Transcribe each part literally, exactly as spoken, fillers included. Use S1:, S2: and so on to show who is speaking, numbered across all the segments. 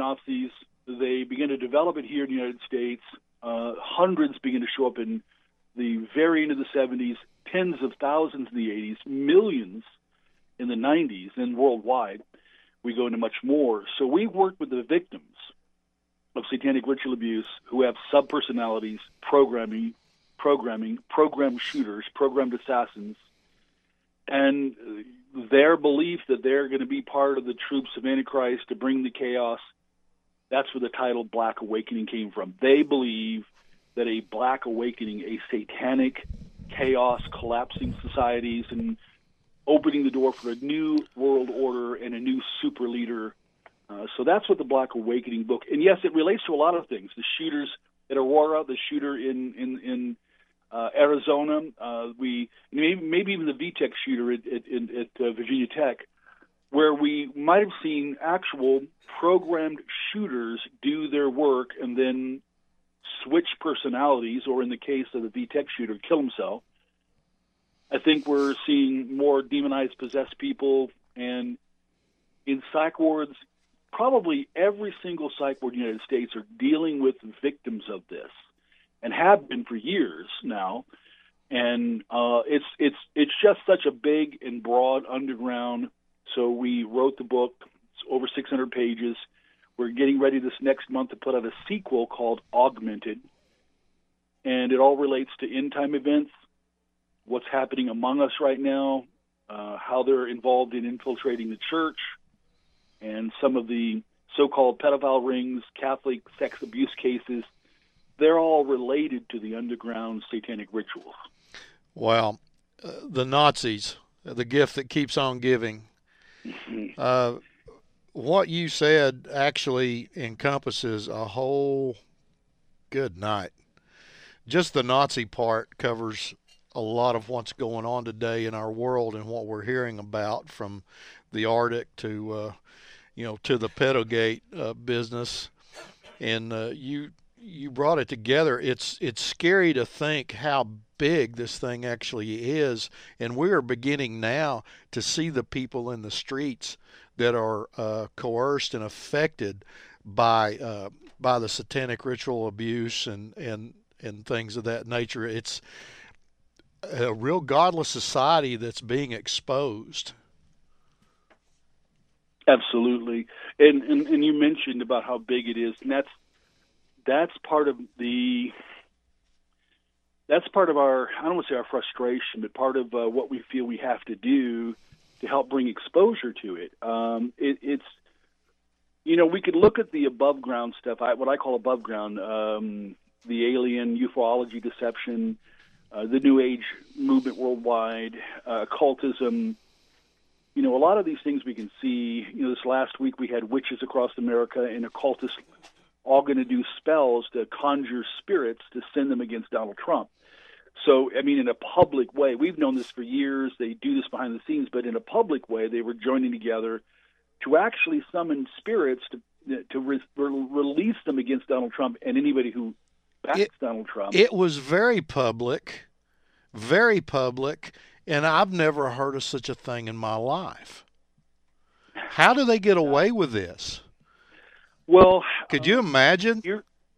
S1: Nazis. They began to develop it here in the United States. Uh, hundreds began to show up in the very end of the seventies, tens of thousands in the eighties, millions in the nineties, and worldwide. We go into much more. So we work with the victims of satanic ritual abuse who have subpersonalities, programming, programming, programmed shooters, programmed assassins, and their belief that they're going to be part of the troops of Antichrist to bring the chaos. That's where the title Black Awakening came from. They believe that a Black Awakening, a satanic chaos, collapsing societies, and opening the door for a new world order and a new super leader. Uh, so that's what the Black Awakening book, and yes, it relates to a lot of things. The shooters at Aurora, the shooter in in, in uh, Arizona, uh, we maybe, maybe even the V TEC shooter at, at, at uh, Virginia Tech, where we might have seen actual programmed shooters do their work and then switch personalities, or in the case of the V TEC shooter, kill himself. I think we're seeing more demonized, possessed people, and in psych wards, probably every single psych ward in the United States are dealing with victims of this, and have been for years now. And uh, it's it's it's just such a big and broad underground. So we wrote the book. It's over six hundred pages. We're getting ready this next month to put out a sequel called Augmented, and it all relates to end-time events, what's happening among us right now, uh, how they're involved in infiltrating the church, and some of the so-called pedophile rings, Catholic sex abuse cases. They're all related to the underground satanic rituals.
S2: Well, uh, the Nazis, the gift that keeps on giving. Uh, what you said actually encompasses a whole good night. Just the Nazi part covers a lot of what's going on today in our world and what we're hearing about, from the Arctic to, uh, you know, to the Pedogate uh, business. And uh, you you brought it together. It's it's scary to think how big this thing actually is, and we are beginning now to see the people in the streets that are uh, coerced and affected by uh, by the satanic ritual abuse and, and and things of that nature. It's a real godless society that's being exposed.
S1: Absolutely, and, and and you mentioned about how big it is, and that's that's part of the that's part of our, I don't want to say our frustration, but part of uh, what we feel we have to do to help bring exposure to it. Um, it it's you know, we could look at the above ground stuff, I, what I call above ground, um, the alien ufology deception, uh, the New Age movement worldwide, uh, occultism. You know, a lot of these things we can see. You know, this last week we had witches across America and occultists all going to do spells to conjure spirits to send them against Donald Trump. So, I mean, in a public way, we've known this for years. They do this behind the scenes, but in a public way, they were joining together to actually summon spirits to to re- re- release them against Donald Trump and anybody who backs
S2: it,
S1: Donald Trump.
S2: It was very public, very public, and I've never heard of such a thing in my life. How do they get away with this?
S1: Well,
S2: could you imagine
S1: you're,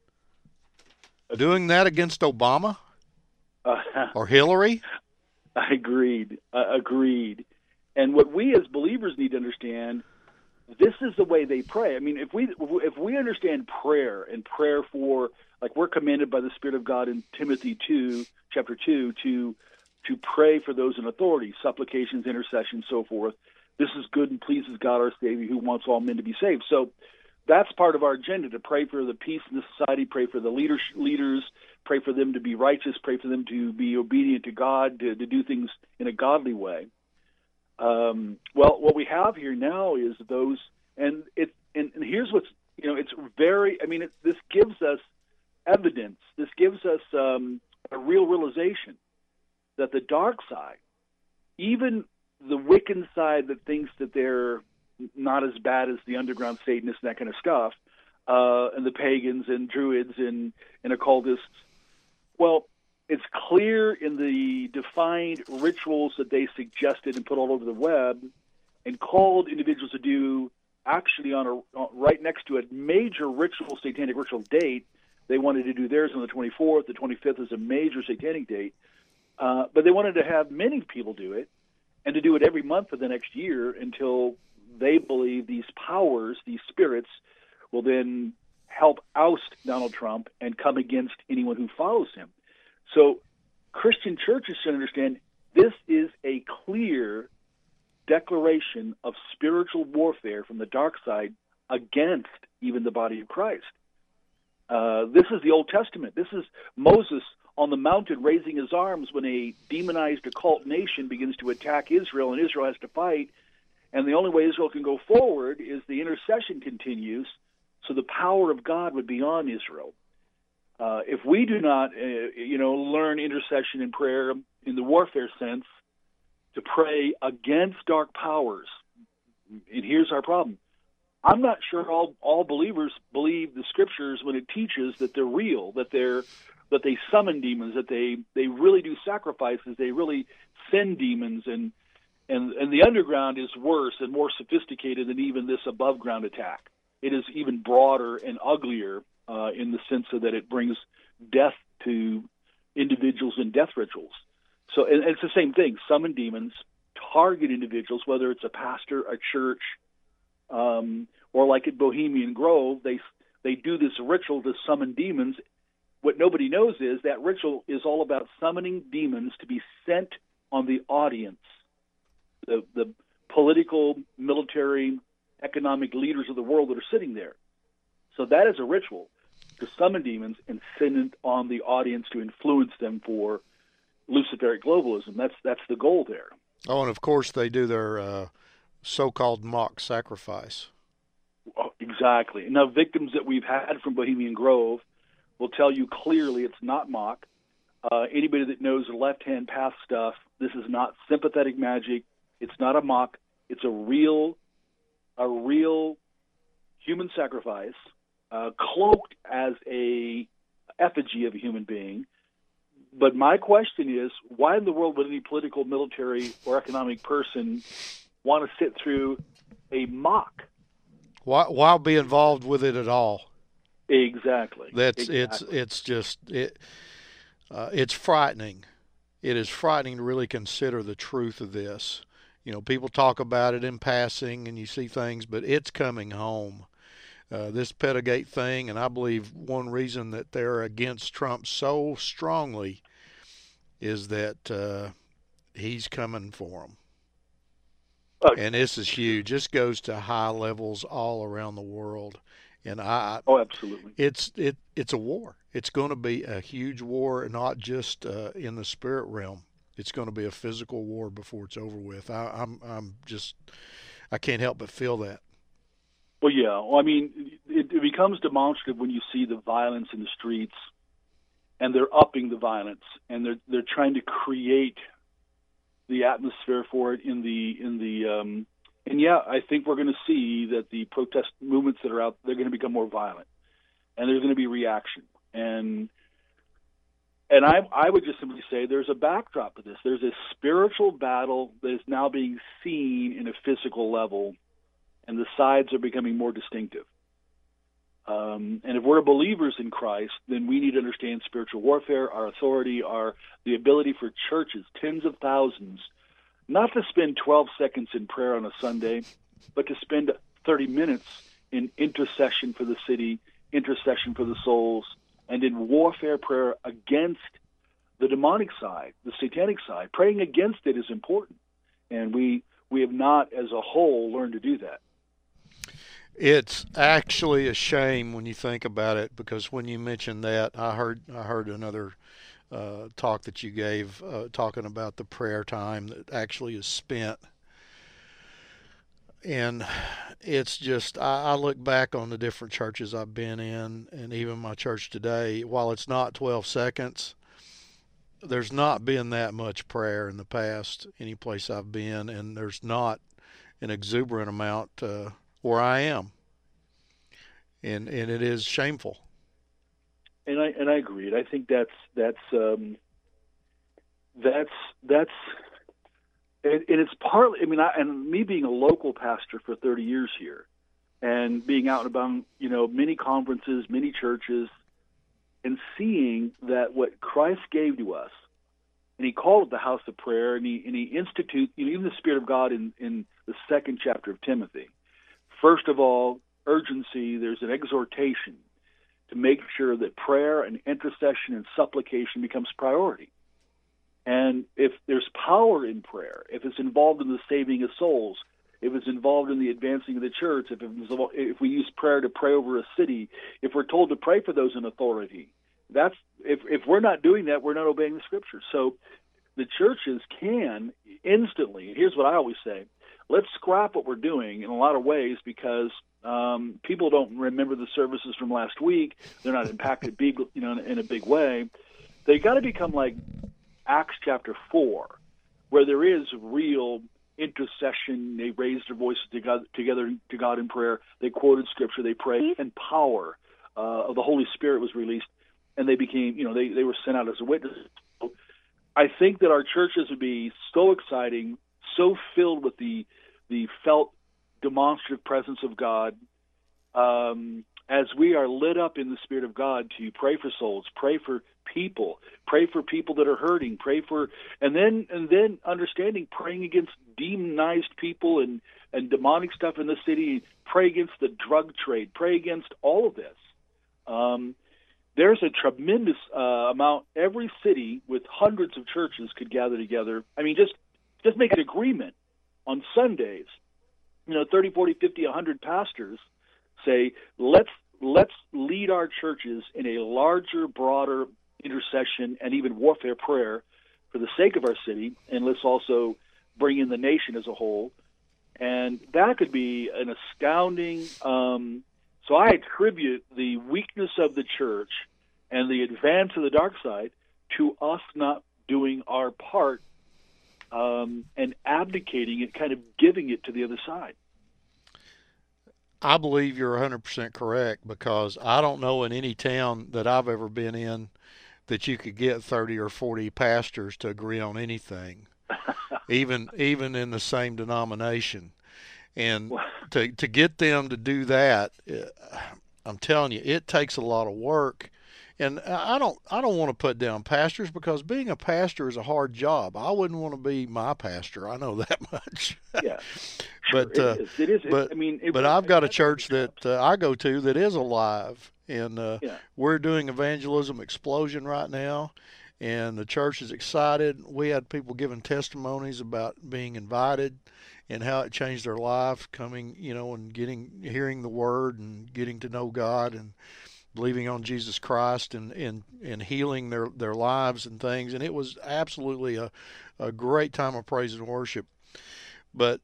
S2: doing that against Obama
S1: uh,
S2: or Hillary?
S1: I agreed. Uh, agreed. And what we as believers need to understand, this is the way they pray. I mean, if we if we understand prayer and prayer for, like, we're commanded by the Spirit of God in Timothy two, chapter two, to to pray for those in authority, supplications, intercessions, so forth. This is good and pleases God our Savior, who wants all men to be saved. So that's part of our agenda, to pray for the peace in the society, pray for the leaders, leaders, pray for them to be righteous, pray for them to be obedient to God, to, to do things in a godly way. Um, well, what we have here now is those, and it, and, and here's what's, you know, it's very, I mean, it, this gives us evidence, this gives us um, a real realization that the dark side, even the Wiccan side that thinks that they're not as bad as the underground Satanists and that kind of stuff, uh, and the pagans and druids and, and occultists, well, it's clear in the defined rituals that they suggested and put all over the web and called individuals to do actually on a right next to a major ritual, satanic ritual date. They wanted to do theirs on the twenty-fourth. The twenty-fifth is a major satanic date. Uh, but they wanted to have many people do it and to do it every month for the next year until they believe these powers, these spirits, will then help oust Donald Trump and come against anyone who follows him. So Christian churches should understand this is a clear declaration of spiritual warfare from the dark side against even the body of Christ. Uh, this is the Old Testament. This is Moses on the mountain raising his arms when a demonized occult nation begins to attack Israel, and Israel has to fight. And the only way Israel can go forward is the intercession continues, so the power of God would be on Israel. Uh, if we do not, uh, you know, learn intercession and prayer in the warfare sense to pray against dark powers, and here's our problem. I'm not sure all, all believers believe the scriptures when it teaches that they're real, that they're that they summon demons, that they, they really do sacrifices, they really send demons, and and and the underground is worse and more sophisticated than even this above ground attack. It is even broader and uglier uh, in the sense of that it brings death to individuals in death rituals. So and, and it's the same thing. Summon demons, target individuals, whether it's a pastor, a church, um, or like at Bohemian Grove, they they do this ritual to summon demons. What nobody knows is that ritual is all about summoning demons to be sent on the audience, the the political, military, economic leaders of the world that are sitting there. So that is a ritual to summon demons and send it on the audience to influence them for Luciferic globalism. That's that's the goal there.
S2: Oh, and of course they do their uh, so-called mock sacrifice.
S1: Oh, exactly. Now, victims that we've had from Bohemian Grove will tell you clearly it's not mock. Uh, anybody that knows the left-hand path stuff, this is not sympathetic magic. It's not a mock. It's a real, a real human sacrifice, uh, cloaked as a effigy of a human being. But my question is, why in the world would any political, military, or economic person want to sit through a mock?
S2: Why, why be involved with it at all?
S1: Exactly.
S2: That's
S1: exactly.
S2: it's it's just it. Uh, it's frightening. It is frightening to really consider the truth of this. You know, people talk about it in passing, and you see things, but it's coming home. Uh, this Pedogate thing, and I believe one reason that they're against Trump so strongly is that uh, he's coming for them. Uh, and this is huge. This goes to high levels all around the world. And I,
S1: oh, absolutely.
S2: It's it it's a war. It's going to be a huge war, not just uh, in the spirit realm. It's going to be a physical war before it's over with. I, I'm I'm just I can't help but feel that.
S1: Well, yeah. Well, I mean, it, it becomes demonstrative when you see the violence in the streets, and they're upping the violence, and they're they're trying to create the atmosphere for it in the in the. Um, And yeah, I think we're going to see that the protest movements that are out, they're going to become more violent, and there's going to be reaction. And and I I would just simply say there's a backdrop to this. There's a spiritual battle that is now being seen in a physical level, and the sides are becoming more distinctive. Um, and if we're believers in Christ, then we need to understand spiritual warfare, our authority, our the ability for churches, tens of thousands, not to spend twelve seconds in prayer on a Sunday, but to spend thirty minutes in intercession for the city, intercession for the souls, and in warfare prayer against the demonic side, the satanic side. Praying against it is important, and we we have not, as a whole, learned to do that.
S2: It's actually a shame when you think about it, because when you mentioned that, I heard I heard another Uh, talk that you gave uh, talking about the prayer time that actually is spent, and it's just I, I look back on the different churches I've been in, and even my church today. While it's not twelve seconds, there's not been that much prayer in the past any place I've been, and there's not an exuberant amount uh, where I am, and and it is shameful.
S1: And I and I agree. I think that's that's um, that's that's and, and it's partly. I mean, I, and me being a local pastor for thirty years here, and being out and about, you know, many conferences, many churches, and seeing that what Christ gave to us, and he called it the house of prayer, and he and he institute, you know, even the Spirit of God in, in the second chapter of Timothy. First of all, urgency, there's an exhortation to make sure that prayer and intercession and supplication becomes priority. And if there's power in prayer, if it's involved in the saving of souls, if it's involved in the advancing of the church, if, it's, if we use prayer to pray over a city, if we're told to pray for those in authority, that's if, if we're not doing that, we're not obeying the Scriptures. So the churches can instantly, here's what I always say, let's scrap what we're doing in a lot of ways, because um, people don't remember the services from last week. They're not impacted big, you know, in, in a big way. They got to become like Acts chapter four, where there is real intercession. They raised their voices to God, together to God in prayer. They quoted Scripture. They prayed, and power uh, of the Holy Spirit was released, and they became, you know, they, they were sent out as a witness. So I think that our churches would be so exciting, so filled with the the felt demonstrative presence of God, um, as we are lit up in the Spirit of God to pray for souls, pray for people, pray for people that are hurting, pray for, and then and then understanding praying against demonized people and, and demonic stuff in the city, pray against the drug trade, pray against all of this. Um, there's a tremendous uh, amount. Every city with hundreds of churches could gather together. I mean, just just make an agreement on Sundays. You know, thirty, forty, fifty, one hundred pastors say, let's let's lead our churches in a larger, broader intercession and even warfare prayer for the sake of our city, and let's also bring in the nation as a whole. And that could be an astounding um, so I attribute the weakness of the church and the advance of the dark side to us not doing our part um, and abdicating it, kind of giving it to the other side.
S2: I believe you're one hundred percent correct, because I don't know in any town that I've ever been in that you could get thirty or forty pastors to agree on anything, even even in the same denomination. And to to get them to do that, I'm telling you, it takes a lot of work. And I don't I don't want to put down pastors, because being a pastor is a hard job. I wouldn't want to be my pastor. I know that much.
S1: Yeah,
S2: but
S1: sure,
S2: uh,
S1: it is. It is.
S2: but
S1: I mean, it,
S2: but I've got a church that uh, I go to that is alive, and uh,
S1: yeah.
S2: we're doing evangelism explosion right now, and the church is excited. We had people giving testimonies about being invited and how it changed their life, coming, you know, and getting hearing the word and getting to know God and believing on Jesus Christ and, and, and healing their, their lives and things. And it was absolutely a, a great time of praise and worship. But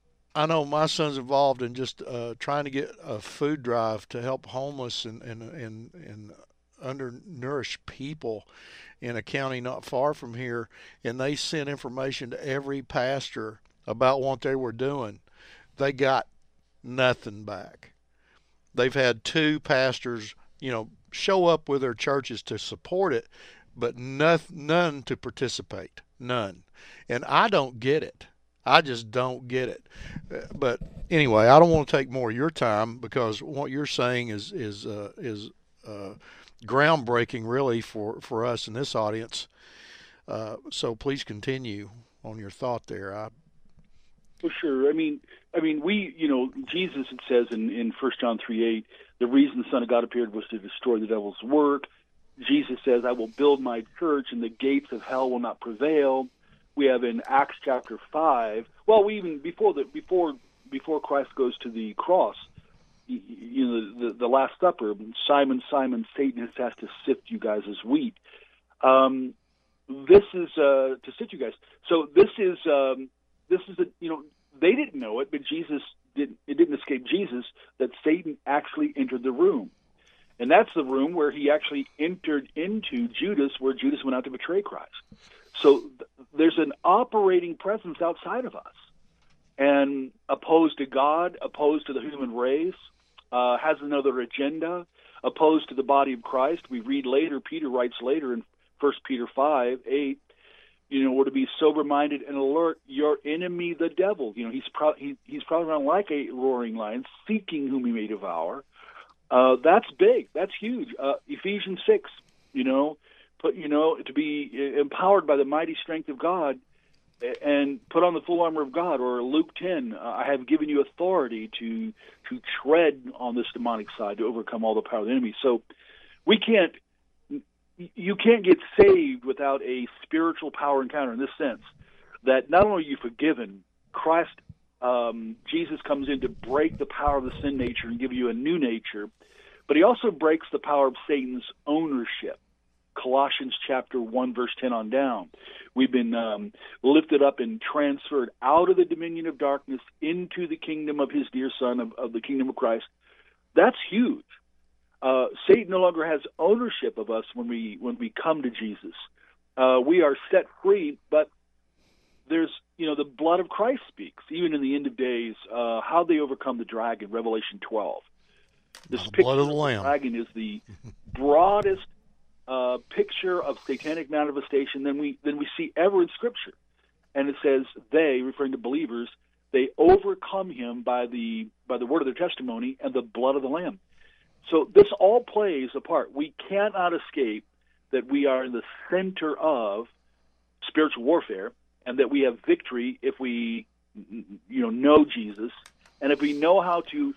S2: I know my son's involved in just uh, trying to get a food drive to help homeless and, and, and, and undernourished people in a county not far from here. And they sent information to every pastor about what they were doing. They got nothing back. They've had two pastors, you know, show up with their churches to support it, but none, none to participate, none. And I don't get it. I just don't get it. But anyway, I don't want to take more of your time, because what you're saying is is uh, is uh, groundbreaking, really, for, for us in this audience. Uh, so please continue on your thought there. I,
S1: Well, sure. I mean, I mean, we, you know, Jesus, it says in, in First John three eight, the reason the Son of God appeared was to destroy the devil's work. Jesus says, I will build my church, and the gates of hell will not prevail. We have in Acts chapter five, well, we even before the before before Christ goes to the cross, you, you know, the, the Last Supper, Simon, Simon, Satan has, has to sift you guys as wheat. Um, this is uh, to sift you guys. So this is. Um, This is a, you know, they didn't know it, but Jesus didn't, it didn't escape Jesus that Satan actually entered the room. And that's the room where he actually entered into Judas, where Judas went out to betray Christ. So th- there's an operating presence outside of us, and opposed to God, opposed to the human race, uh, has another agenda, opposed to the body of Christ. We read later, Peter writes later in First Peter five, eight, You know, we're to be sober-minded and alert. Your enemy, the devil. You know, he's pro- he, he's probably around like a roaring lion, seeking whom he may devour. Uh, that's big. That's huge. Uh, Ephesians six. You know, put you know to be empowered by the mighty strength of God, and put on the full armor of God. Or Luke ten. Uh, I have given you authority to to tread on this demonic side to overcome all the power of the enemy. So we can't. You can't get saved without a spiritual power encounter, in this sense that not only are you forgiven, Christ, um, Jesus comes in to break the power of the sin nature and give you a new nature, but he also breaks the power of Satan's ownership. Colossians chapter one, verse ten on down. We've been um, lifted up and transferred out of the dominion of darkness into the kingdom of his dear Son, of, of the kingdom of Christ. That's huge. Uh, Satan no longer has ownership of us when we when we come to Jesus. Uh, we are set free, but there's, you know, the blood of Christ speaks, even in the end of days, uh, how they overcome the dragon, Revelation twelve. This
S2: the
S1: picture
S2: blood of the
S1: of
S2: Lamb.
S1: the dragon is the broadest uh, picture of satanic manifestation than we than we see ever in Scripture. And it says they, referring to believers, they overcome him by the by the word of their testimony and the blood of the Lamb. So this all plays a part. We cannot escape that we are in the center of spiritual warfare, and that we have victory if we, you know, know Jesus, and if we know how to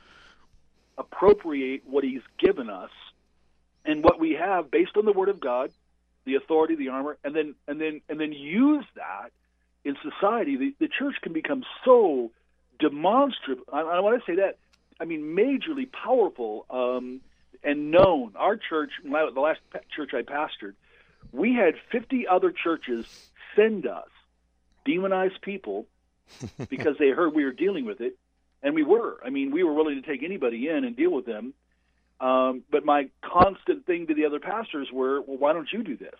S1: appropriate what he's given us and what we have based on the Word of God, the authority, the armor, and then and then and then use that in society. The, the church can become so demonstrative. I, I want to say that. I mean, majorly powerful um, and known. Our church, the last church I pastored, we had fifty other churches send us demonized people because they heard we were dealing with it, and we were. I mean, we were willing to take anybody in and deal with them. Um, but my constant thing to the other pastors were, well, why don't you do this?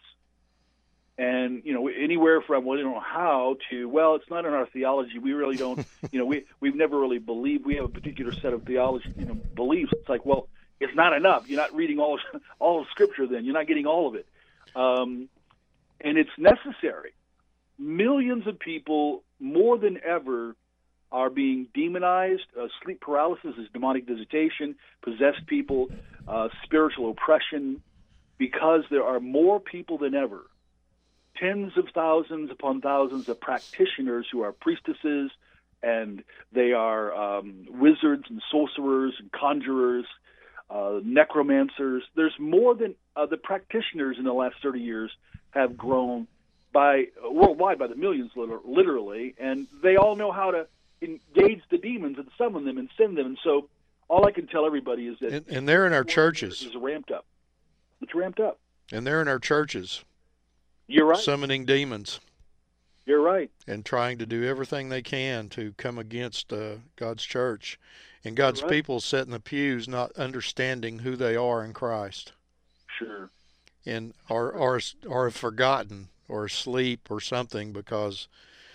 S1: And, you know, anywhere from, well, you know, how to, well, it's not in our theology. We really don't, you know, we, we've never really believed. We have a particular set of theology, you know, beliefs. It's like, well, it's not enough. You're not reading all of, all of Scripture then. You're not getting all of it. Um, and it's necessary. Millions of people, more than ever, are being demonized. Uh, sleep paralysis is demonic visitation, possessed people, uh, spiritual oppression, because there are more people than ever. Tens of thousands upon thousands of practitioners who are priestesses, and they are um, wizards and sorcerers and conjurers, uh, necromancers. There's more than uh, the practitioners in the last thirty years have grown by worldwide by the millions, literally, and they all know how to engage the demons and summon them and send them. And so, all I can tell everybody is that
S2: and, and they're in our churches.
S1: Is ramped up. It's ramped up.
S2: And they're in our churches.
S1: You're right.
S2: Summoning demons.
S1: You're right.
S2: And trying to do everything they can to come against uh, God's church. And God's right. people sit in the pews not understanding who they are in Christ.
S1: Sure.
S2: And are, are, are forgotten or asleep or something because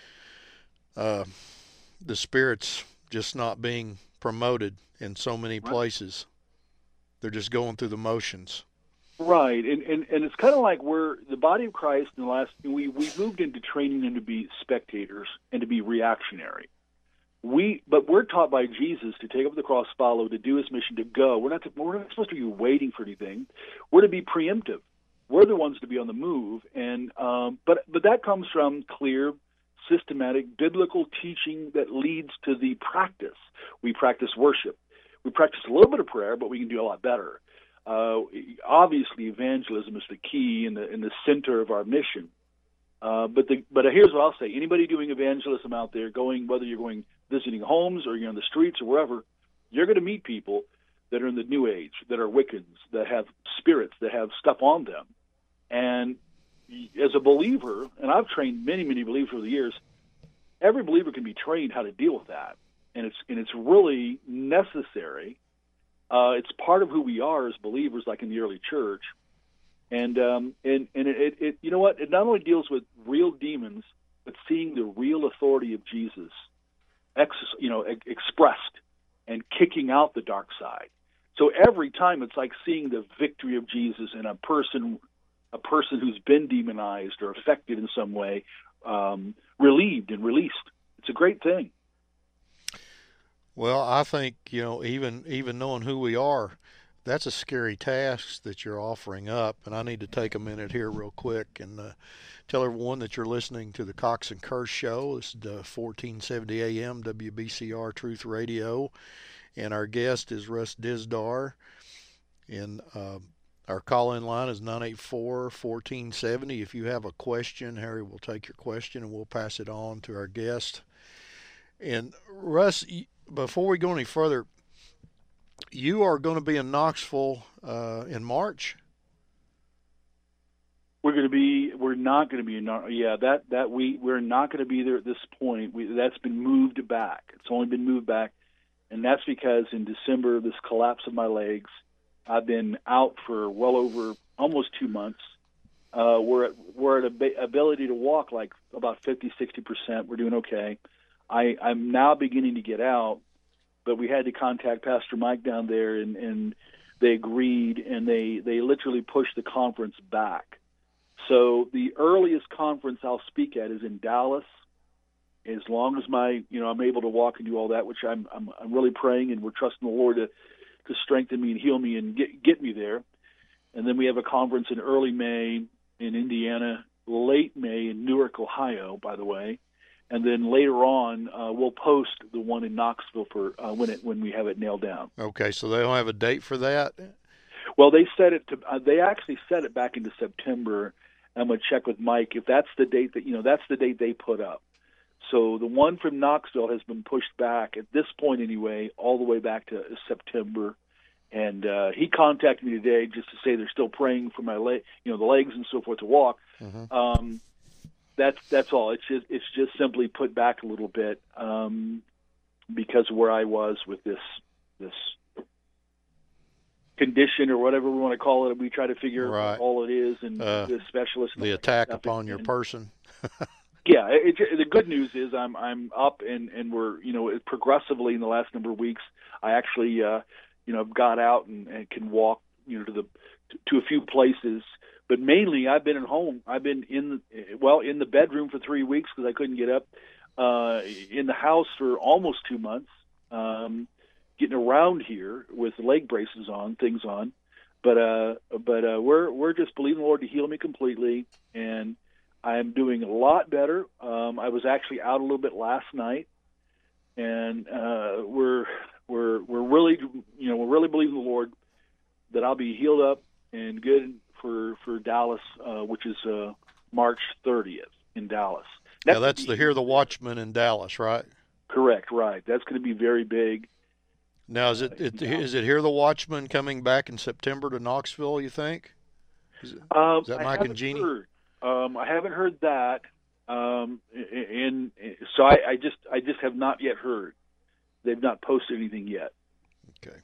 S2: uh, the Spirit's just not being promoted in so many right. places. They're just going through the motions.
S1: Right, and, and and it's kind of like we're the body of Christ in the last. We we moved into training them to be spectators and to be reactionary. We, but we're taught by Jesus to take up the cross, follow, to do his mission, to go. We're not to, we're not supposed to be waiting for anything. We're to be preemptive. We're the ones to be on the move, and um, but but that comes from clear, systematic, biblical teaching that leads to the practice. We practice worship. We practice a little bit of prayer, but we can do a lot better. Uh, obviously, evangelism is the key and the in the center of our mission. Uh, but the, but here's what I'll say: anybody doing evangelism out there, going whether you're going visiting homes or you're on the streets or wherever, you're going to meet people that are in the New Age, that are Wiccans, that have spirits, that have stuff on them. And as a believer, and I've trained many, many believers over the years, every believer can be trained how to deal with that, and it's and it's really necessary. Uh, it's part of who we are as believers, like in the early church, and um, and and it, it you know what? It not only deals with real demons, but seeing the real authority of Jesus, ex, you know, ex- expressed and kicking out the dark side. So every time it's like seeing the victory of Jesus in a person, a person who's been demonized or affected in some way, um, relieved and released. It's a great thing.
S2: Well, I think, you know, even even knowing who we are, that's a scary task that you're offering up. And I need to take a minute here real quick and uh, tell everyone that you're listening to the Cox and Curse Show. This is the fourteen seventy A M W B C R Truth Radio, and our guest is Russ Dizdar. And uh, our call-in line is nine eight four, one four seven zero. If you have a question, Harry will take your question and we'll pass it on to our guest. And Russ, before we go any further, you are going to be in Knoxville uh, in March.
S1: We're going to be. We're not going to be in. Yeah, that that we we're not going to be there at this point. We, that's been moved back. It's only been moved back, and that's because in December, this collapse of my legs. I've been out for well over almost two months. Uh, we're at, we're at a ability to walk like about fifty, sixty percent. We're doing okay. I, I'm now beginning to get out, but we had to contact Pastor Mike down there, and, and they agreed, and they, they literally pushed the conference back. So the earliest conference I'll speak at is in Dallas. As long as my, you know, I'm able to walk and do all that, which I'm, I'm, I'm really praying, and we're trusting the Lord to, to strengthen me and heal me and get, get me there. And then we have a conference in early May in Indiana, late May in Newark, Ohio, by the way. And then later on, uh, we'll post the one in Knoxville for uh, when it when we have it nailed down.
S2: Okay, so they don't have a date for that?
S1: Well, they set it to. Uh, they actually set it back into September. I'm going to check with Mike if that's the date that you know. That's the date they put up. So the one from Knoxville has been pushed back at this point anyway, all the way back to September. And uh, he contacted me today just to say they're still praying for my leg, you know, the legs and so forth to walk. Mm-hmm. Um, that's that's all. It's just it's just simply put back a little bit um, because of where I was with this this condition or whatever we want to call it. We try to figure
S2: right.
S1: out all it is, and uh, the specialist.
S2: The attack upon your person.
S1: Yeah, it, it, the good news is I'm I'm up and, and we're you know progressively in the last number of weeks. I actually uh, you know got out and, and can walk you know to the to a few places, but mainly I've been at home. I've been in the, well in the bedroom for three weeks because I couldn't get up. Uh, in the house for almost two months, um, getting around here with leg braces on, things on, but uh, but uh, we're we're just believing the Lord to heal me completely and. I'm doing a lot better. Um, I was actually out a little bit last night, and uh, we're we're we're really you know we're really believing the Lord that I'll be healed up and good for for Dallas, uh, which is uh, March thirtieth in Dallas.
S2: That's yeah, that's the Hear the Watchman in Dallas, right?
S1: Correct, right. That's going to be very big.
S2: Now, is it, uh, it is it Hear the Watchman coming back in September to Knoxville? You think? Is, it,
S1: um,
S2: is that
S1: I
S2: Mike and Jeannie?
S1: Heard. Um, I haven't heard that, um, and so I, I just I just have not yet heard. They've not posted anything yet.
S2: Okay.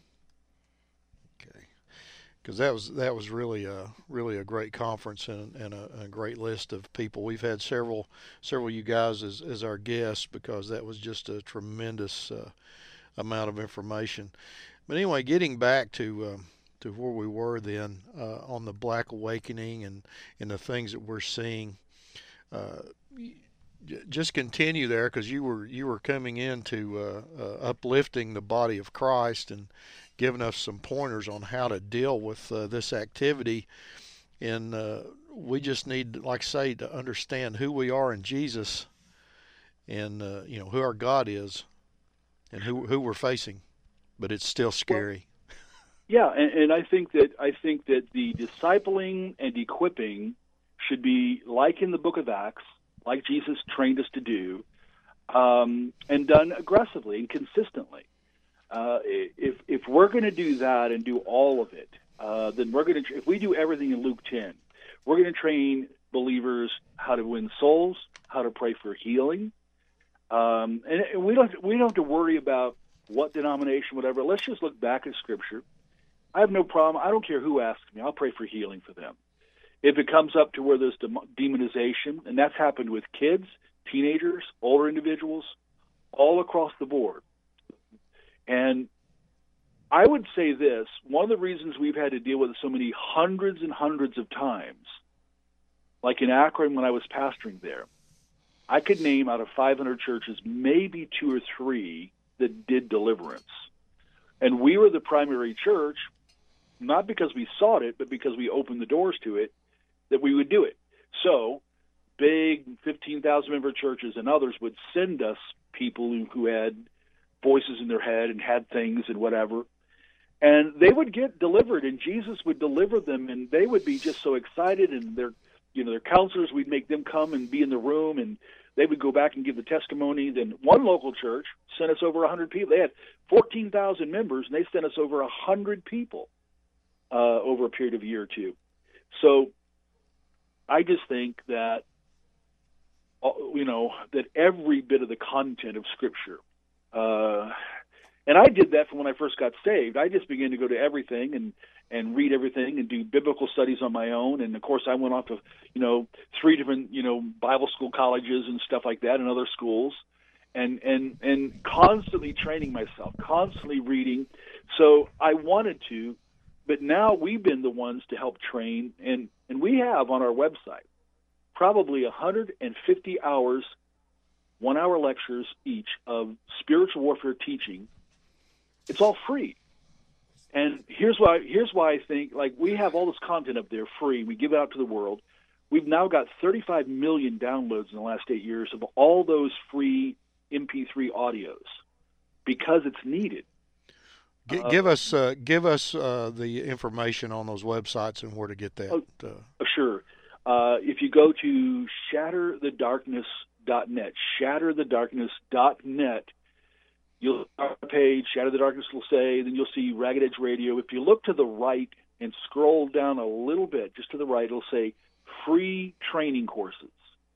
S2: Okay. Because that was that was really a really a great conference and, and a, a great list of people. We've had several several of you guys as as our guests because that was just a tremendous uh, amount of information. But anyway, getting back to. Um, to where we were then uh, on the Black Awakening and, and the things that we're seeing. Uh, just continue there because you were you were coming into uh, uh, uplifting the body of Christ and giving us some pointers on how to deal with uh, this activity. And uh, we just need, like I say, to understand who we are in Jesus and uh, you know who our God is and who who we're facing. But it's still scary.
S1: Well, Yeah, and, and I think that I think that the discipling and equipping should be like in the Book of Acts, like Jesus trained us to do, um, and done aggressively and consistently. Uh, if if we're going to do that and do all of it, uh, then we're going to. If we do everything in Luke ten, we're going to train believers how to win souls, how to pray for healing, um, and, and we don't we don't have to worry about what denomination, whatever. Let's just look back at Scripture. I have no problem. I don't care who asks me. I'll pray for healing for them. If it comes up to where there's demonization, and that's happened with kids, teenagers, older individuals, all across the board. And I would say this, one of the reasons we've had to deal with it so many hundreds and hundreds of times, like in Akron when I was pastoring there, I could name out of five hundred churches maybe two or three that did deliverance. And we were the primary church, not because we sought it, but because we opened the doors to it, that we would do it. So big fifteen thousand member churches and others would send us people who, who had voices in their head and had things and whatever. And they would get delivered, and Jesus would deliver them, and they would be just so excited. And their, you know, their counselors, we'd make them come and be in the room, and they would go back and give the testimony. Then one local church sent us over one hundred people. They had fourteen thousand members, and they sent us over one hundred people uh, over a period of a year or two. So I just think that, you know, that every bit of the content of Scripture, uh, and I did that from when I first got saved. I just began to go to everything and, and read everything and do biblical studies on my own. And, of course, I went off to, you know, three different, you know, Bible school colleges and stuff like that and other schools, and, and, and constantly training myself, constantly reading. So I wanted to, but now we've been the ones to help train, and, and we have on our website probably one hundred fifty hours, one-hour lectures each of spiritual warfare teaching. It's all free. And here's why here's why I think, like, we have all this content up there free. We give it out to the world. We've now got thirty-five million downloads in the last eight years of all those free M P three audios because it's needed.
S2: G- give uh, us uh, give us uh, the information on those websites and where to get that.
S1: Oh,
S2: uh,
S1: sure. Uh, if you go to shatter the darkness dot net, shatter the darkness dot net, you'll see a page, Shatter the Darkness will say, then you'll see Ragged Edge Radio. If you look to the right and scroll down a little bit, just to the right, it'll say free training courses.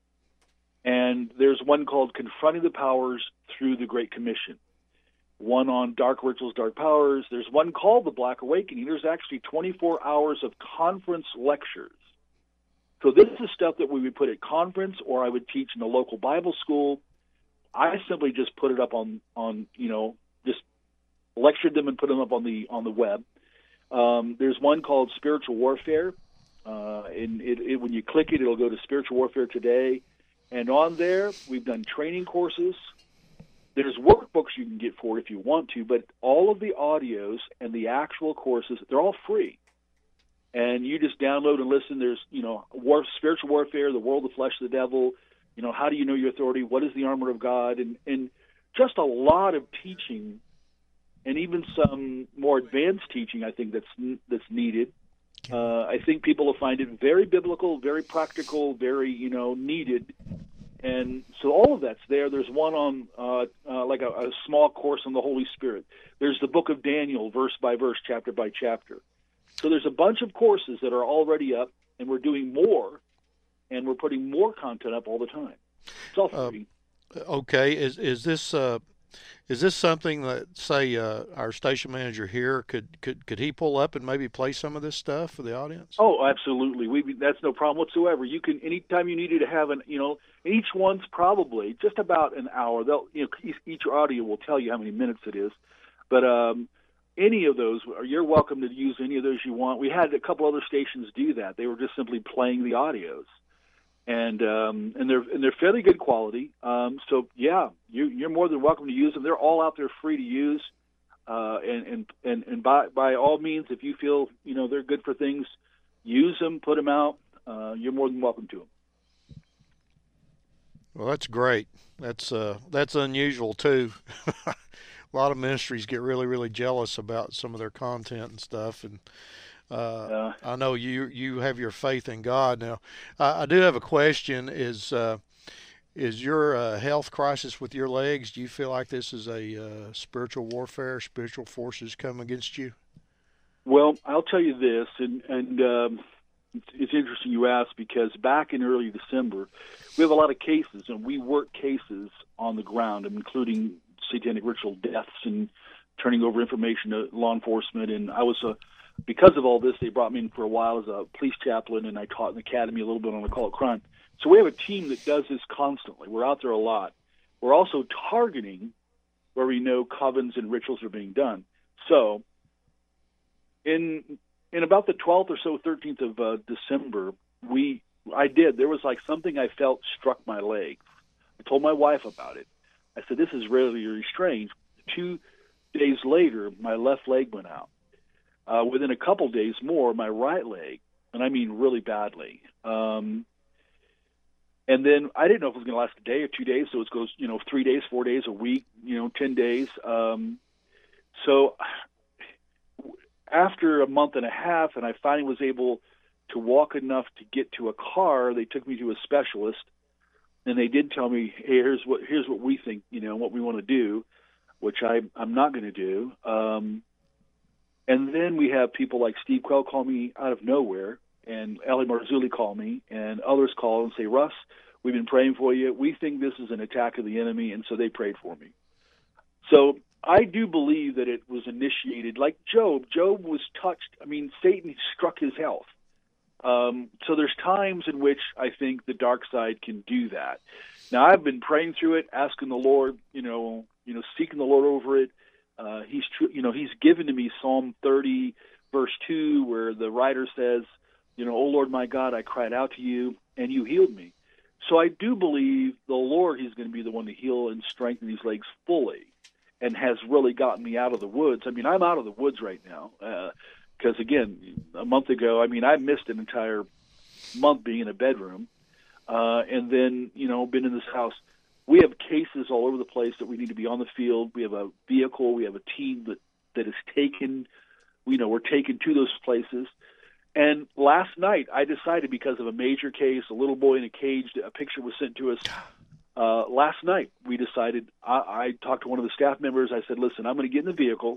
S1: And there's one called Confronting the Powers Through the Great Commission, one on Dark Rituals, Dark Powers. There's one called The Black Awakening. There's actually twenty-four hours of conference lectures. So this is stuff that we would put at conference, or I would teach in a local Bible school. I simply just put it up on, on you know, just lectured them and put them up on the on the web. Um, there's one called Spiritual Warfare, uh, and it, it, when you click it, it'll go to Spiritual Warfare Today. And on there, we've done training courses. There's workbooks you can get for it if you want to, but all of the audios and the actual courses, they're all free. And you just download and listen. There's, you know, war, spiritual warfare, the world, the flesh, the devil. You know, how do you know your authority? What is the armor of God? And, and just a lot of teaching, and even some more advanced teaching, I think, that's that's needed. Uh, I think people will find it very biblical, very practical, very, you know, needed. And so all of that's there. There's one on, uh, uh, like a, a small course on the Holy Spirit. There's the book of Daniel, verse by verse, chapter by chapter. So there's a bunch of courses that are already up, and we're doing more, and we're putting more content up all the time. It's all free.
S2: Uh, okay, is is this uh, is this something that, say, uh, our station manager here could, could could he pull up and maybe play some of this stuff for the audience?
S1: Oh, absolutely. We that's no problem whatsoever. You can, anytime you needed to have an, you know, each one's probably just about an hour. They'll, you know, each audio will tell you how many minutes it is, but um. Any of those, you're welcome to use any of those you want. We had a couple other stations do that. They were just simply playing the audios, and um, and they're and they're fairly good quality. Um, so yeah, you, you're more than welcome to use them. They're all out there free to use, uh, and and and, and by, by all means, if you feel, you know, they're good for things, use them, put them out. Uh, you're more than welcome to them.
S2: Well, that's great. That's uh, that's unusual too. A lot of ministries get really, really jealous about some of their content and stuff, and uh, yeah. I know you you have your faith in God. Now, I, I do have a question: Is uh, is your uh, health crisis with your legs? Do you feel like this is a uh, spiritual warfare, spiritual forces come against you?
S1: Well, I'll tell you this, and and um, it's, it's interesting you ask, because back in early December, we have a lot of cases, and we work cases on the ground, including satanic ritual deaths and turning over information to law enforcement. And I was a, because of all this, they brought me in for a while as a police chaplain, and I taught in the academy a little bit on occult crime. So we have a team that does this constantly. We're out there a lot. We're also targeting where we know covens and rituals are being done. So in in about the twelfth or so, thirteenth of uh, December, we I did. There was like something I felt struck my leg. I told my wife about it. I said, this is really, really strange. Two days later, my left leg went out. Uh, within a couple days more, my right leg, and I mean really badly. Um, and then I didn't know if it was going to last a day or two days, so it goes, you know, three days, four days, a week, you know, ten days. Um, so after a month and a half, and I finally was able to walk enough to get to a car, they took me to a specialist, and they did tell me, hey, here's what here's what we think, you know, what we want to do, which I, I'm not going to do. Um, and then we have people like Steve Quell call me out of nowhere, and Ali Marzulli call me, and others call and say, Russ, we've been praying for you. We think this is an attack of the enemy, and so they prayed for me. So I do believe that it was initiated like Job. Job was touched. I mean, Satan struck his health. Um, so there's times in which I think the dark side can do that. Now, I've been praying through it, asking the Lord, you know, you know, seeking the Lord over it. Uh, he's true, you know, he's given to me Psalm thirty, verse two, where the writer says, you know, "O Lord, my God, I cried out to you, and you healed me." So I do believe the Lord, he's going to be the one to heal and strengthen these legs fully, and has really gotten me out of the woods. I mean, I'm out of the woods right now. Uh, Because, again, a month ago, I mean, I missed an entire month being in a bedroom. Uh, and then, you know, been in this house. We have cases all over the place that we need to be on the field. We have a vehicle. We have a team that, that is taken. You know, we're taken to those places. And last night, I decided, because of a major case, a little boy in a cage, a picture was sent to us. Uh, last night, we decided, I, I talked to one of the staff members. I said, listen, I'm going to get in the vehicle.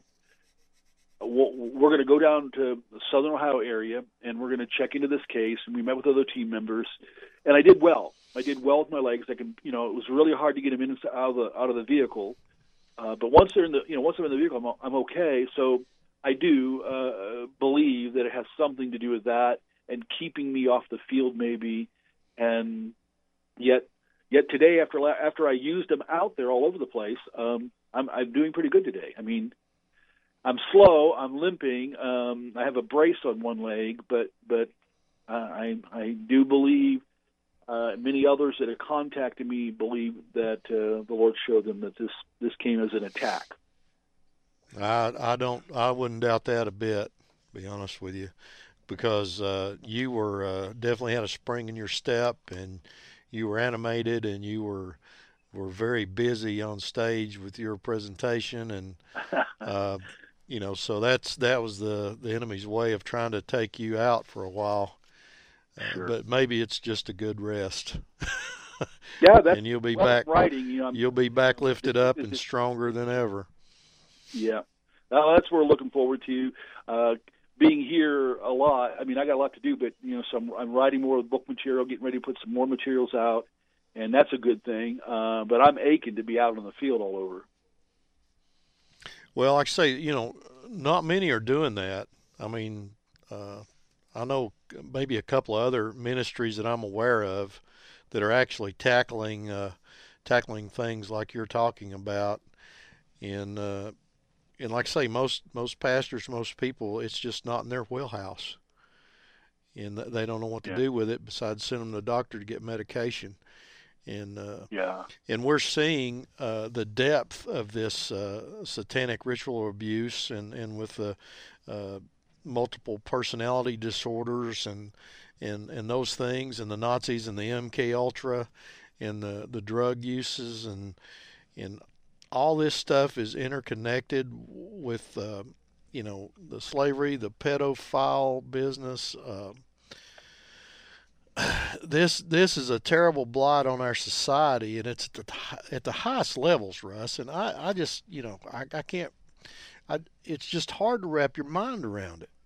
S1: We're going to go down to the Southern Ohio area, and we're going to check into this case. And we met with other team members, and I did well. I did well with my legs. I can, you know, it was really hard to get them in and out of the out of the vehicle. Uh, but once they're in the, you know, once I'm in the vehicle, I'm, I'm okay. So I do uh, believe that it has something to do with that and keeping me off the field, maybe. And yet, yet today, after after I used them out there all over the place, um, I'm, I'm doing pretty good today. I mean, I'm slow. I'm limping. Um, I have a brace on one leg, but but uh, I I do believe uh, many others that have contacted me believe that uh, the Lord showed them that this this came as an attack.
S2: I I don't I wouldn't doubt that a bit, to be honest with you, because uh, you were uh, definitely had a spring in your step, and you were animated, and you were were very busy on stage with your presentation, and. Uh, You know, so that's that was the, the enemy's way of trying to take you out for a while. Uh,
S1: sure.
S2: But maybe it's just a good rest.
S1: Yeah, that's
S2: and you'll be
S1: well,
S2: back.
S1: Writing, you know,
S2: you'll be back lifted
S1: it's,
S2: up
S1: it's,
S2: and
S1: it's,
S2: stronger than ever.
S1: Yeah, uh, that's what we're looking forward to. Uh, being here a lot. I mean, I got a lot to do, but you know, so I'm, I'm writing more book material, getting ready to put some more materials out, and that's a good thing. Uh, but I'm aching to be out on the field all over.
S2: Well, like I say, you know, not many are doing that. I mean, uh, I know maybe a couple of other ministries that I'm aware of that are actually tackling uh, tackling things like you're talking about. And uh, and like I say, most most pastors, most people, it's just not in their wheelhouse, and they don't know what to
S1: yeah.
S2: do with it besides send them to the doctor to get medication. And uh,
S1: yeah,
S2: and we're seeing uh, the depth of this uh, satanic ritual abuse, and and with the uh, multiple personality disorders, and and and those things, and the Nazis and the M K Ultra, and the the drug uses, and and all this stuff is interconnected with uh, you know, the slavery, the pedophile business. Uh, This this is a terrible blight on our society, and it's at the, at the highest levels, Russ. And I, I just, you know, I, I can't, I, it's just hard to wrap your mind around it.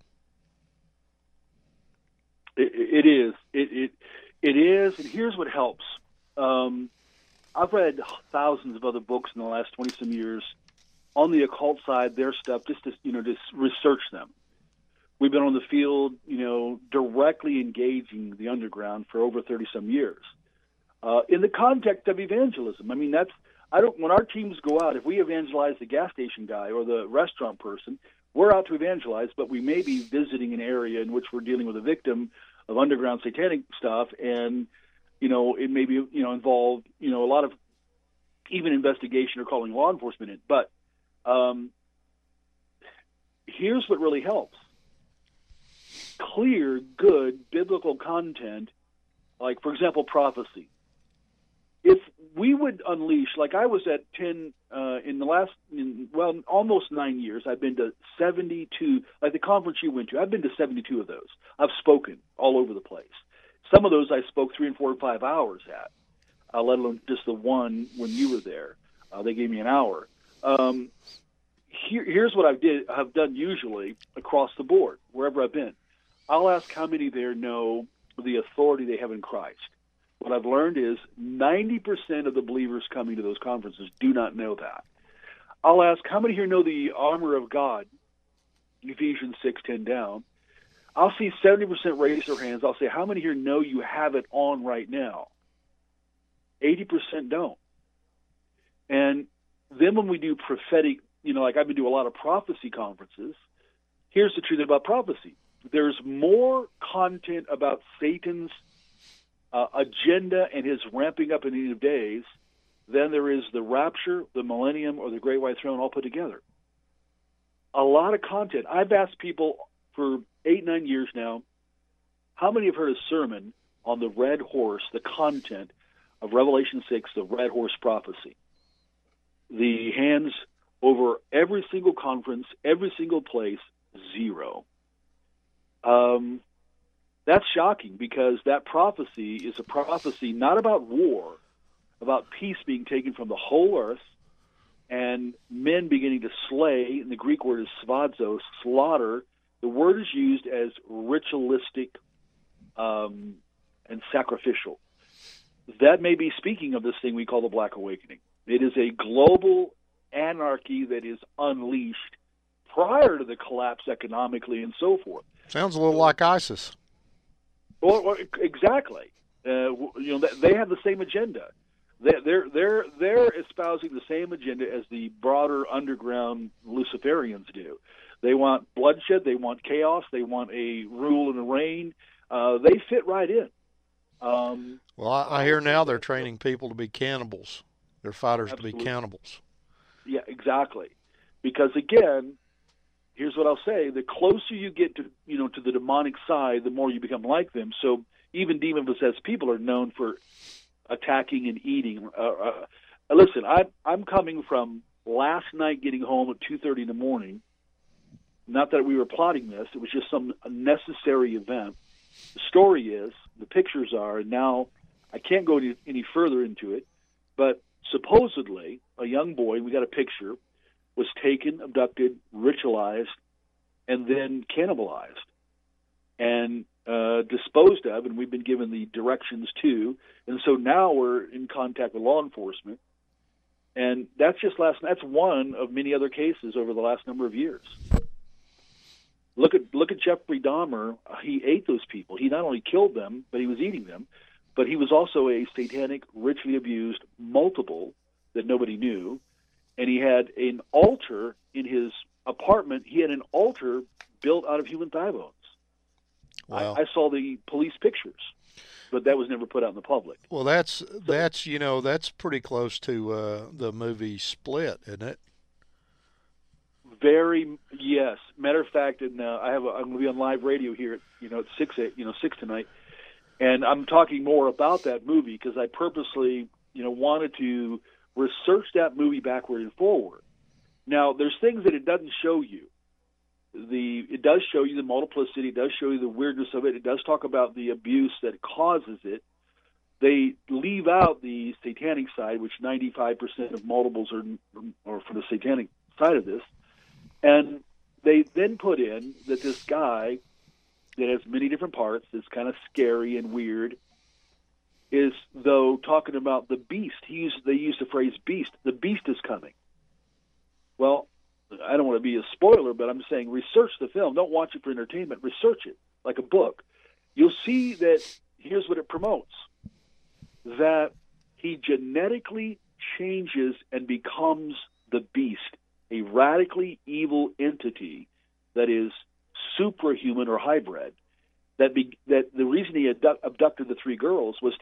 S1: It, it is. It, it it is. And here's what helps. Um, I've read thousands of other books in the last twenty some years on the occult side, their stuff, just to, you know, just research them. We've been on the field, you know, directly engaging the underground for over thirty some years. Uh, in the context of evangelism, I mean, that's, I don't, when our teams go out, if we evangelize the gas station guy or the restaurant person, we're out to evangelize, but we may be visiting an area in which we're dealing with a victim of underground satanic stuff, and, you know, it may be, you know, involve, you know, a lot of even investigation or calling law enforcement in. But um, here's what really helps. Clear, good, biblical content, like, for example, prophecy. If we would unleash, like I was at ten, uh, in the last, in, well, almost nine years, I've been to seventy-two, like the conference you went to, I've been to seventy-two of those. I've spoken all over the place. Some of those I spoke three and four and five hours at, uh, let alone just the one when you were there. Uh, they gave me an hour. Um, here, here's what I've did, I've done usually across the board, wherever I've been. I'll ask how many there know the authority they have in Christ. What I've learned is ninety percent of the believers coming to those conferences do not know that. I'll ask how many here know the armor of God, Ephesians six ten down. I'll see seventy percent raise their hands. I'll say, how many here know you have it on right now? eighty percent don't. And then when we do prophetic, you know, like I've been doing a lot of prophecy conferences, here's the truth about prophecy. There's more content about Satan's uh, agenda and his ramping up in the end of days than there is the rapture, the millennium, or the great white throne all put together. A lot of content. I've asked people for eight, nine years now, how many have heard a sermon on the red horse, the content of Revelation six, the red horse prophecy? The hands over every single conference, every single place, zero. Um, that's shocking because that prophecy is a prophecy not about war, about peace being taken from the whole earth and men beginning to slay, and the Greek word is svadzo, slaughter. The word is used as ritualistic um, and sacrificial. That may be speaking of this thing we call the Black Awakening. It is a global anarchy that is unleashed prior to the collapse economically and so forth.
S2: Sounds a little like ISIS.
S1: Well, well exactly. Uh, you know, they have the same agenda. They're they're they're espousing the same agenda as the broader underground Luciferians do. They want bloodshed. They want chaos. They want a rule and a reign. Uh, they fit right in. Um,
S2: well, I, I hear now they're training people to be cannibals. They're fighters absolutely. to be cannibals.
S1: Yeah, exactly. Because again, here's what I'll say: the closer you get to, you know, to the demonic side, the more you become like them. So even demon-possessed people are known for attacking and eating. Uh, uh, listen, I, I'm coming from last night getting home at two thirty in the morning. Not that we were plotting this; it was just some necessary event. The story is, the pictures are, and now I can't go any, any further into it, but supposedly a young boy, we got a picture, was taken, abducted, ritualized, and then cannibalized and uh, disposed of, and we've been given the directions to. And so now we're in contact with law enforcement, and that's just last. That's one of many other cases over the last number of years. Look at look at Jeffrey Dahmer. He ate those people. He not only killed them, but he was eating them. But he was also a satanic, ritually abused, multiple that nobody knew. And he had an altar in his apartment. He had an altar built out of human thigh bones.
S2: Wow.
S1: I, I saw the police pictures, but that was never put out in the public.
S2: Well, that's that's you know that's pretty close to uh, the movie Split, isn't it?
S1: Very yes. Matter of fact, and uh, I have a, I'm going to be on live radio here at you know at six you know six tonight, and I'm talking more about that movie because I purposely you know wanted to research that movie backward and forward. Now, there's things that it doesn't show you. The it does show you the multiplicity. It does show you the weirdness of it. It does talk about the abuse that causes it. They leave out the satanic side, which ninety-five percent of multiples are, are for the satanic side of this. And they then put in that this guy that has many different parts, that's kind of scary and weird, is, though, talking about the beast. He used, they use the phrase beast. The beast is coming. Well, I don't want to be a spoiler, but I'm saying research the film. Don't watch it for entertainment. Research it like a book. You'll see that here's what it promotes, that he genetically changes and becomes the beast, a radically evil entity that is suprahuman or hybrid. That be, that the reason he abduct, abducted the three girls was to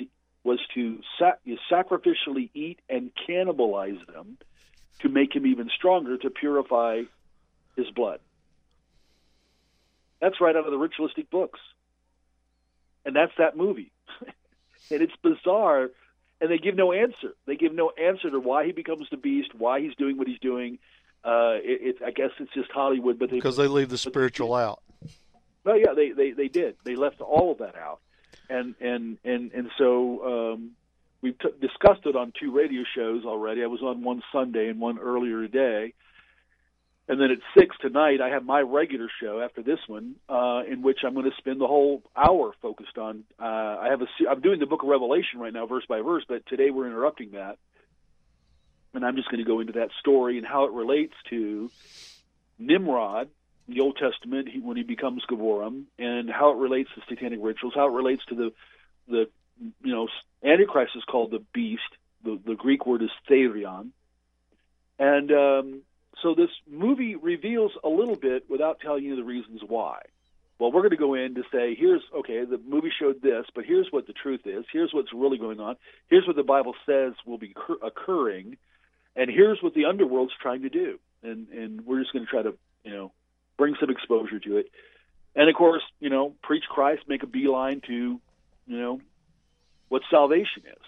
S1: was to sac- sacrificially eat and cannibalize them to make him even stronger, to purify his blood. That's right out of the ritualistic books. And that's that movie. And it's bizarre, and they give no answer. They give no answer to why he becomes the beast, why he's doing what he's doing. Uh, it, it, I guess it's just Hollywood, but they
S2: because they leave the spiritual
S1: they,
S2: out.
S1: Well, yeah, they, they, they did. They left all of that out, and and and and so um, we've t- discussed it on two radio shows already. I was on one Sunday and one earlier today. And then at six tonight, I have my regular show after this one, uh, in which I'm going to spend the whole hour focused on. Uh, I have a, I'm doing the Book of Revelation right now, verse by verse, but today we're interrupting that, and I'm just going to go into that story and how it relates to Nimrod, the Old Testament, he, when he becomes Gevorim, and how it relates to satanic rituals, how it relates to the the you know Antichrist is called the beast. The the Greek word is therion, and um, so this movie reveals a little bit without telling you the reasons why. Well, we're going to go in to say, here's, okay, the movie showed this, but here's what the truth is. Here's what's really going on. Here's what the Bible says will be occurring. And here's what the underworld's trying to do. And and we're just going to try to, you know, bring some exposure to it. And, of course, you know, preach Christ, make a beeline to, you know, what salvation is.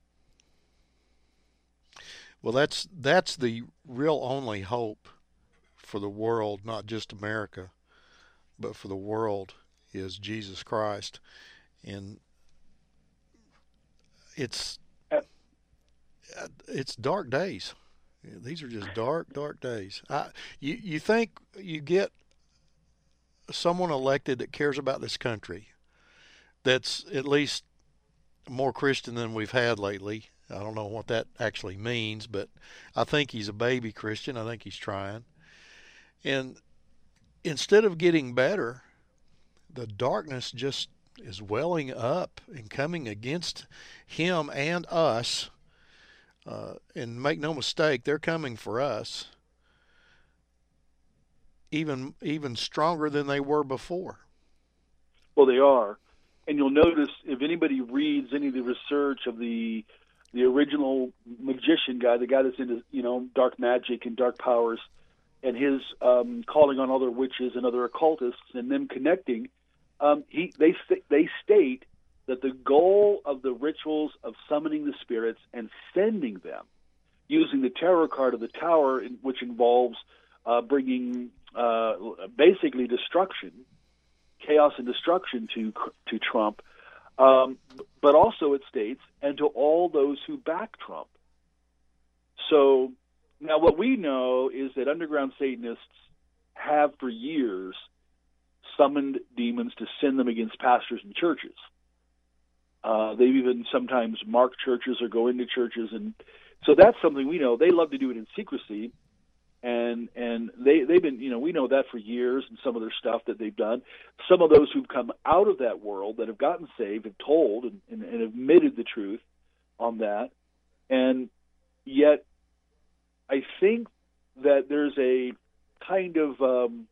S2: Well, that's that's the real only hope for the world, not just America, but for the world, is Jesus Christ. And it's it's dark days. These are just dark, dark days. I, you you think you get someone elected that cares about this country, that's at least more Christian than we've had lately. I don't know what that actually means, but I think he's a baby Christian. I think he's trying. And instead of getting better, the darkness just is welling up and coming against him and us. Uh, and make no mistake, they're coming for us even even stronger than they were before.
S1: Well, they are. And you'll notice, if anybody reads any of the research of the the original magician guy, the guy that's into, you know, dark magic and dark powers, and his um, calling on other witches and other occultists and them connecting, um, he they they state that the goal of the rituals of summoning the spirits and sending them, using the tarot card of the Tower, in, which involves uh, bringing uh, basically destruction, chaos and destruction to to Trump. Um, but also it states, and to all those who back Trump. So now what we know is that underground Satanists have for years summoned demons to send them against pastors and churches. Uh, they've even sometimes marked churches or go into churches. And so that's something we know. They love to do it in secrecy. And and they, they've been, you know, we know that for years, and some of their stuff that they've done. Some of those who've come out of that world that have gotten saved have told and, and, and admitted the truth on that. And yet I think that there's a kind of um,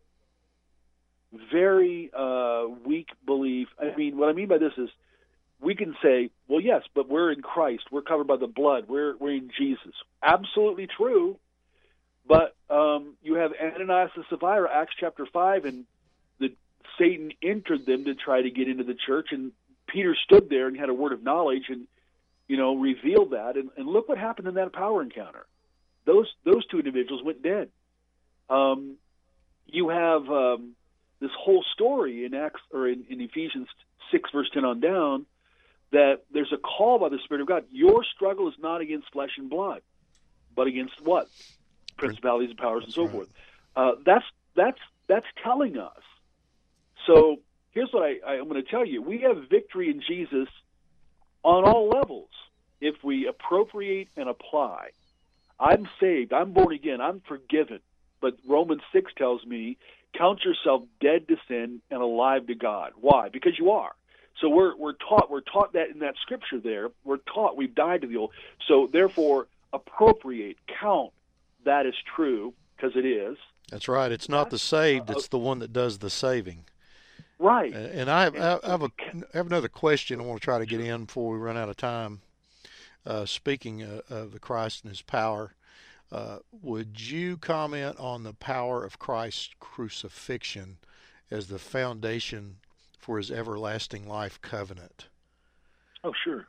S1: very uh, weak belief. I mean, what I mean by this is we can say, well, yes, but we're in Christ. We're covered by the blood. We're, we're in Jesus. Absolutely true. But um, you have Ananias and Sapphira, Acts chapter five, and the Satan entered them to try to get into the church, and Peter stood there and had a word of knowledge and, you know, revealed that. And, and look what happened in that power encounter. Those those two individuals went dead. Um, you have um, this whole story in Acts or in, in Ephesians six verse ten on down, that there's a call by the Spirit of God. Your struggle is not against flesh and blood, but against what? Principalities and powers and so forth. Uh, that's that's that's telling us. So here's what I, I'm going to tell you: we have victory in Jesus on all levels if we appropriate and apply. I'm saved. I'm born again. I'm forgiven. But Romans six tells me, count yourself dead to sin and alive to God. Why? Because you are. So we're we're taught we're taught that in that scripture there. We're taught we've died to the old. So therefore, appropriate, count. That is true, because it is.
S2: That's right. It's not the saved, it's the one that does the saving.
S1: Right.
S2: And I have, I have, a, I have another question I want to try to get in before we run out of time. Uh, speaking of, of the Christ and his power, uh, would you comment on the power of Christ's crucifixion as the foundation for his everlasting life covenant?
S1: Oh, sure.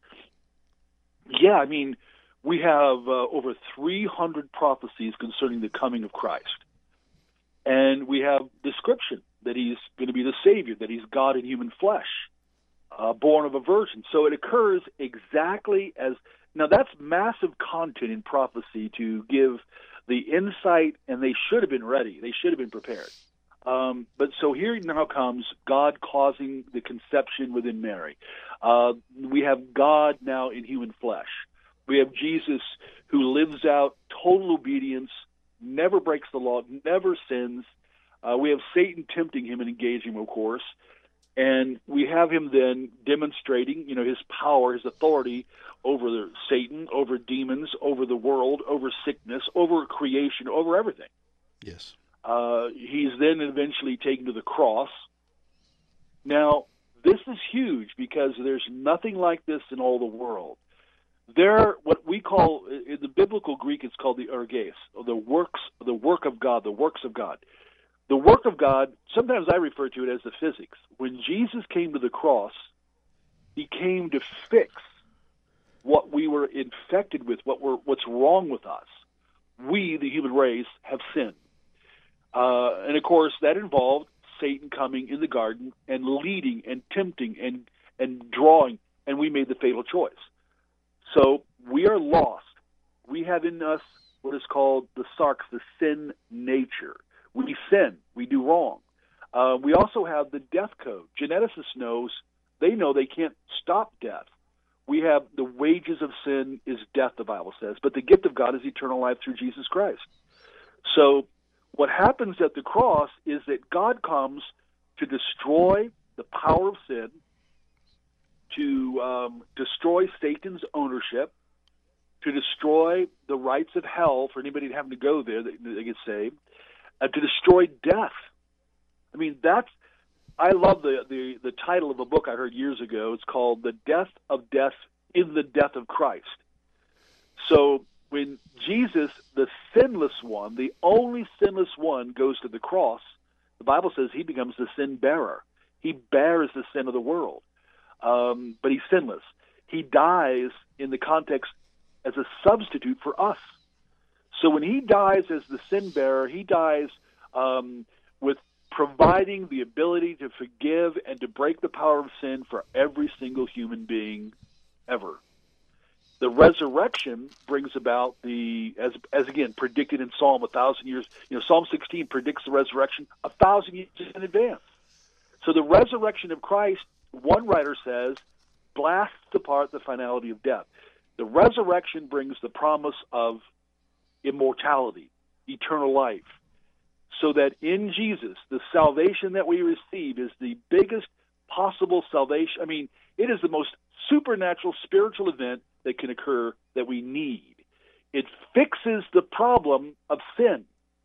S1: Yeah, I mean, we have uh, over three hundred prophecies concerning the coming of Christ. And we have description that he's going to be the Savior, that he's God in human flesh, uh, born of a virgin. So it occurs exactly as... Now, that's massive content in prophecy to give the insight, and they should have been ready. They should have been prepared. Um, but so here now comes God causing the conception within Mary. Uh, we have God now in human flesh. We have Jesus who lives out total obedience, never breaks the law, never sins. Uh, we have Satan tempting him and engaging him, of course. And we have him then demonstrating, you know, his power, his authority over the, Satan, over demons, over the world, over sickness, over creation, over everything.
S2: Yes.
S1: Uh, he's then eventually taken to the cross. Now, this is huge because there's nothing like this in all the world. There, what we call, in the biblical Greek, it's called the erges, or the works, the work of God, the works of God. The work of God, sometimes I refer to it as the physics. When Jesus came to the cross, he came to fix what we were infected with, what we're, what's wrong with us. We, the human race, have sinned. Uh, and, of course, that involved Satan coming in the garden and leading and tempting and, and drawing, and we made the fatal choice. So we are lost. We have in us what is called the sarx, the sin nature. We sin. We do wrong. Uh, we also have the death code. Geneticists knows, they know they can't stop death. We have the wages of sin is death, the Bible says, but the gift of God is eternal life through Jesus Christ. So what happens at the cross is that God comes to destroy the power of sin, to um, destroy Satan's ownership, to destroy the rights of hell for anybody having to go there that they get saved, and to destroy death. I mean, that's, I love the, the, the title of a book I heard years ago. It's called The Death of Death in the Death of Christ. So when Jesus, the sinless one, the only sinless one, goes to the cross, the Bible says he becomes the sin bearer. He bears the sin of the world, um, but he's sinless. He dies in the context as a substitute for us. So when he dies as the sin bearer, he dies um, with providing the ability to forgive and to break the power of sin for every single human being ever. The resurrection brings about the, as as again predicted in Psalm a thousand years. You know, Psalm sixteen predicts the resurrection a thousand years in advance. So the resurrection of Christ, one writer says, blasts apart the finality of death. The resurrection brings the promise of immortality, eternal life, so that in Jesus, the salvation that we receive is the biggest possible salvation. I mean, it is the most supernatural spiritual event that can occur that we need. It fixes the problem of sin.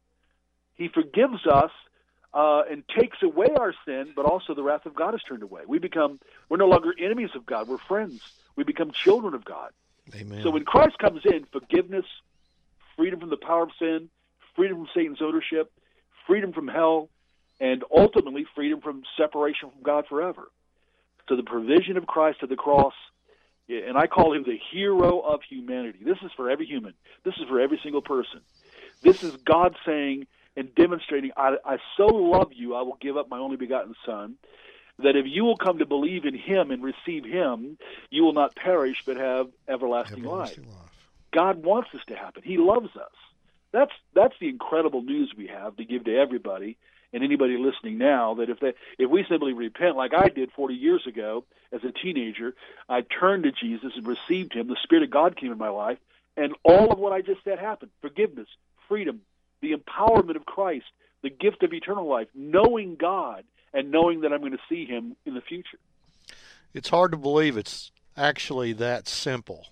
S1: He forgives us uh, and takes away our sin, but also the wrath of God is turned away. We become, we're no longer enemies of God, we're friends. We become children of God.
S2: Amen.
S1: So when Christ comes in, forgiveness, freedom from the power of sin, freedom from Satan's ownership, freedom from hell, and ultimately freedom from separation from God forever. So the provision of Christ at the cross, and I call him the hero of humanity. This is for every human. This is for every single person. This is God saying and demonstrating, I, I so love you, I will give up my only begotten Son, that if you will come to believe in him and receive him, you will not perish but have everlasting, everlasting life. life. God wants this to happen. He loves us. That's that's the incredible news we have to give to everybody and anybody listening now, that if they if we simply repent like I did forty years ago as a teenager, I turned to Jesus and received him, the Spirit of God came in my life, and all of what I just said happened. Forgiveness, freedom, the empowerment of Christ, the gift of eternal life, knowing God and knowing that I'm going to see him in the future.
S2: It's hard to believe it's actually that simple.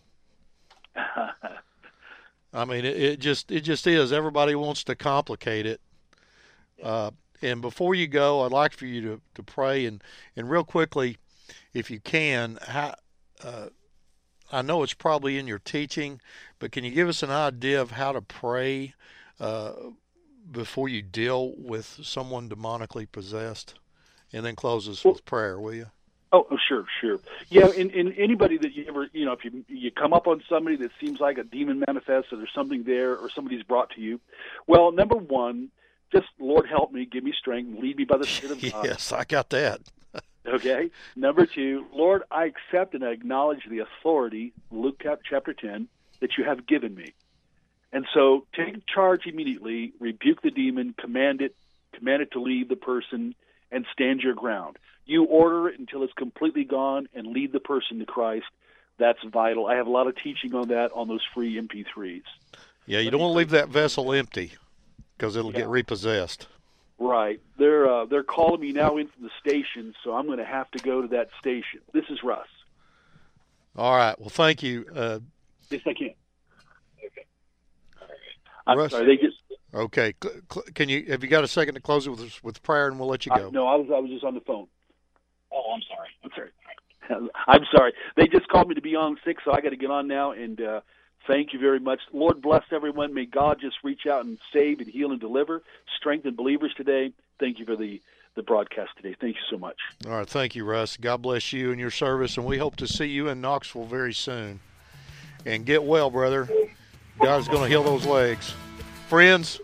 S2: I mean, it, it just it just is. Everybody wants to complicate it. Uh, And before you go, I'd like for you to, to pray and, and real quickly, if you can, how, uh, I know it's probably in your teaching, but can you give us an idea of how to pray uh, before you deal with someone demonically possessed? And then close us
S1: well,
S2: with prayer, will you?
S1: Oh, sure, sure. Yeah, in, in anybody that you ever, you know, if you you come up on somebody that seems like a demon manifests or there's something there or somebody's brought to you, well, number one, just, Lord, help me, give me strength, lead me by the Spirit of God.
S2: Yes, I got that.
S1: Okay. Number two, Lord, I accept and I acknowledge the authority, Luke chapter ten, that you have given me. And so take charge immediately, rebuke the demon, command it, command it to leave the person, and stand your ground. You order it until it's completely gone and lead the person to Christ. That's vital. I have a lot of teaching on that on those free M P threes.
S2: Yeah, you don't want to leave that vessel empty because it'll
S1: yeah.
S2: get repossessed.
S1: Right. They're uh, they're calling me now into the station, so I'm going to have to go to that station. This is Russ.
S2: All right. Well, thank you. Uh,
S1: yes, I can. Okay. All right. I'm
S2: Russ,
S1: sorry. They just.
S2: Okay. Can you have you got a second to close it with with prayer, and we'll let you go?
S1: I, no, I was I was just on the phone. Oh, I'm sorry. I'm sorry. I'm sorry. They just called me to be on sick, so I got to get on now. And uh, thank you very much. Lord bless everyone. May God just reach out and save and heal and deliver, strengthen believers today. Thank you for the, the broadcast today. Thank you so much.
S2: All right. Thank you, Russ. God bless you and your service, and we hope to see you in Knoxville very soon. And get well, brother. God's going to heal those legs. Friends,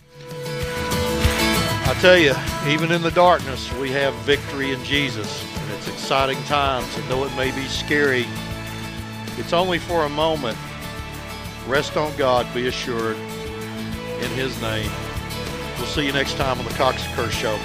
S2: I tell you, even in the darkness, we have victory in Jesus. And it's exciting times, and though it may be scary, it's only for a moment. Rest on God, be assured, in His name. We'll see you next time on the Cox and Curse Show.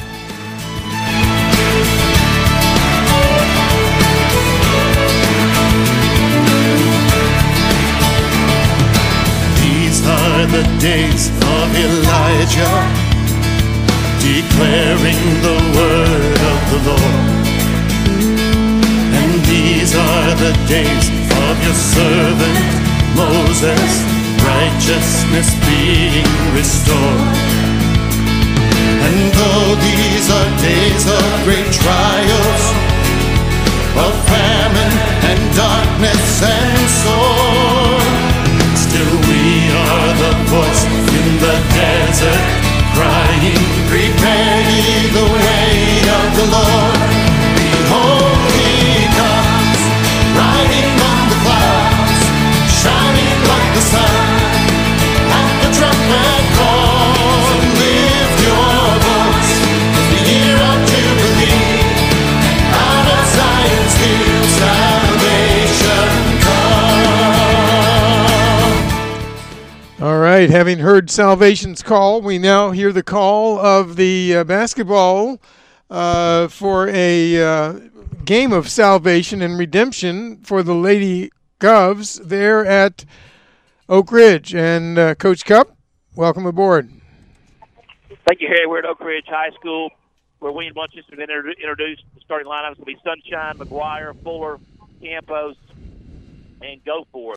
S3: These are the days of Elijah, declaring the word of the Lord. And these are the days of your servant Moses, righteousness being restored. And though these are days of great trials, of famine and darkness and sword, still we are the voice in the desert, crying, prepare ye the way of the Lord. Behold, He comes, riding on the clouds, shining like the sun. At the trumpet call, lift your voice, the year of Jubilee, out of Zion's hill salvation come.
S4: All right, having heard salvation's call, we now hear the call of the uh, basketball uh, for a uh, game of salvation and redemption for the Lady Govs there at Oak Ridge. And uh, Coach Cup, welcome aboard.
S5: Thank you, Harry. We're at Oak Ridge High School, where William Lunches has been introduced. The starting lineup is going to be Sunshine, McGuire, Fuller, Campos, and Goforth.